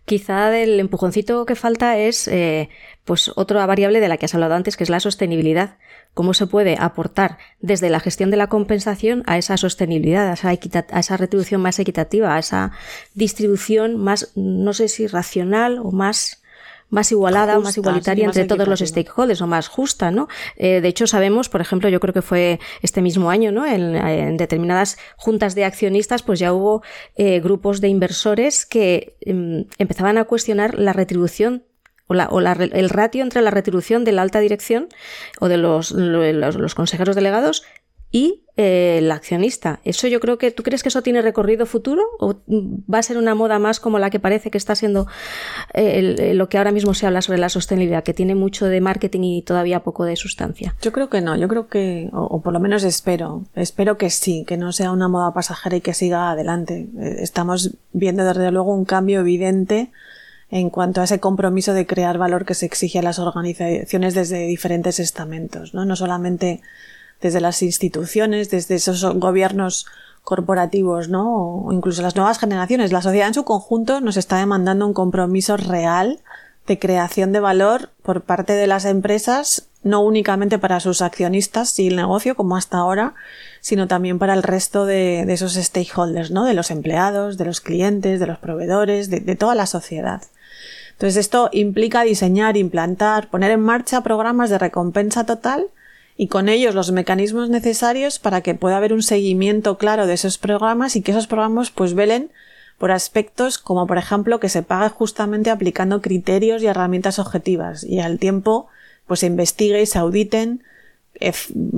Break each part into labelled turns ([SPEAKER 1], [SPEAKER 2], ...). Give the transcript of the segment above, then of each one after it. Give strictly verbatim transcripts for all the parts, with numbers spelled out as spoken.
[SPEAKER 1] quizá el empujoncito que falta es eh, pues otra variable de la que has hablado antes, que es la sostenibilidad. Cómo se puede aportar desde la gestión de la compensación a esa sostenibilidad, a esa, equita- a esa retribución más equitativa, a esa distribución más, no sé si racional o más más igualada,
[SPEAKER 2] Justa,
[SPEAKER 1] más igualitaria
[SPEAKER 2] sí, más
[SPEAKER 1] entre todos los
[SPEAKER 2] equitativa.
[SPEAKER 1] stakeholders, o más justa, ¿no? Eh, de hecho, sabemos, por ejemplo, yo creo que fue este mismo año, ¿no? En, en determinadas juntas de accionistas, pues ya hubo eh, grupos de inversores que eh, empezaban a cuestionar la retribución o, la, o la, el ratio entre la retribución de la alta dirección o de los, los, los consejeros delegados y eh, el accionista. Eso yo creo que, ¿tú crees que eso tiene recorrido futuro o va a ser una moda más como la que parece que está siendo eh, el, el, lo que ahora mismo se habla sobre la sostenibilidad, que tiene mucho de marketing y todavía poco de sustancia?
[SPEAKER 2] Yo creo que no, yo creo que, o, o por lo menos espero, espero que sí, que no sea una moda pasajera y que siga adelante. Estamos viendo desde luego un cambio evidente en cuanto a ese compromiso de crear valor que se exige a las organizaciones desde diferentes estamentos, ¿no? No solamente desde las instituciones, desde esos gobiernos corporativos, ¿no? O incluso las nuevas generaciones. La sociedad en su conjunto nos está demandando un compromiso real de creación de valor por parte de las empresas, no únicamente para sus accionistas y el negocio como hasta ahora, sino también para el resto de, de esos stakeholders, ¿no? De los empleados, de los clientes, de los proveedores, de, de toda la sociedad. Entonces esto implica diseñar, implantar, poner en marcha programas de recompensa total y con ellos los mecanismos necesarios para que pueda haber un seguimiento claro de esos programas y que esos programas pues velen por aspectos como por ejemplo que se pague justamente aplicando criterios y herramientas objetivas y al tiempo pues se investigue y se auditen eh,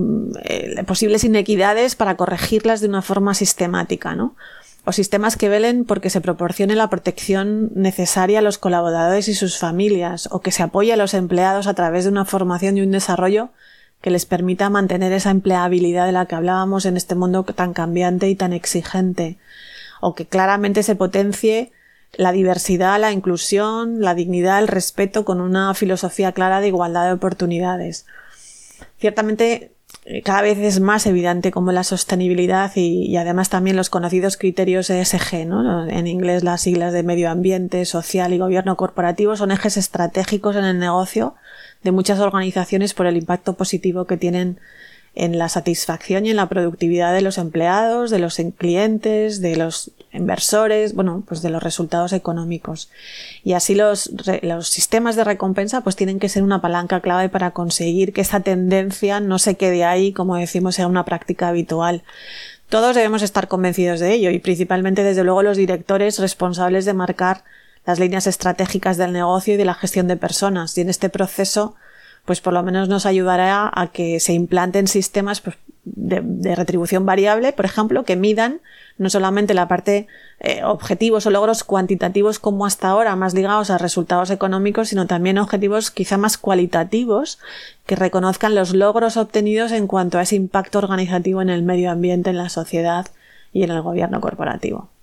[SPEAKER 2] eh, posibles inequidades para corregirlas de una forma sistemática, ¿no? O sistemas que velen porque se proporcione la protección necesaria a los colaboradores y sus familias o que se apoye a los empleados a través de una formación y un desarrollo que les permita mantener esa empleabilidad de la que hablábamos en este mundo tan cambiante y tan exigente, o que claramente se potencie la diversidad, la inclusión, la dignidad, el respeto con una filosofía clara de igualdad de oportunidades. Ciertamente, cada vez es más evidente cómo la sostenibilidad y, y además también los conocidos criterios E S G, ¿no? En inglés las siglas de medio ambiente, social y gobierno corporativo, son ejes estratégicos en el negocio de muchas organizaciones por el impacto positivo que tienen en la satisfacción y en la productividad de los empleados, de los clientes, de los inversores, bueno, pues de los resultados económicos. Y así los, los sistemas de recompensa pues tienen que ser una palanca clave para conseguir que esa tendencia no se quede ahí, como decimos, sea una práctica habitual. Todos debemos estar convencidos de ello y principalmente desde luego los directores responsables de marcar las líneas estratégicas del negocio y de la gestión de personas. Y en este proceso, pues por lo menos nos ayudará a que se implanten sistemas pues, de, de retribución variable, por ejemplo, que midan no solamente la parte eh, objetivos o logros cuantitativos como hasta ahora, más ligados a resultados económicos, sino también objetivos quizá más cualitativos que reconozcan los logros obtenidos en cuanto a ese impacto organizativo en el medio ambiente, en la sociedad y en el gobierno corporativo.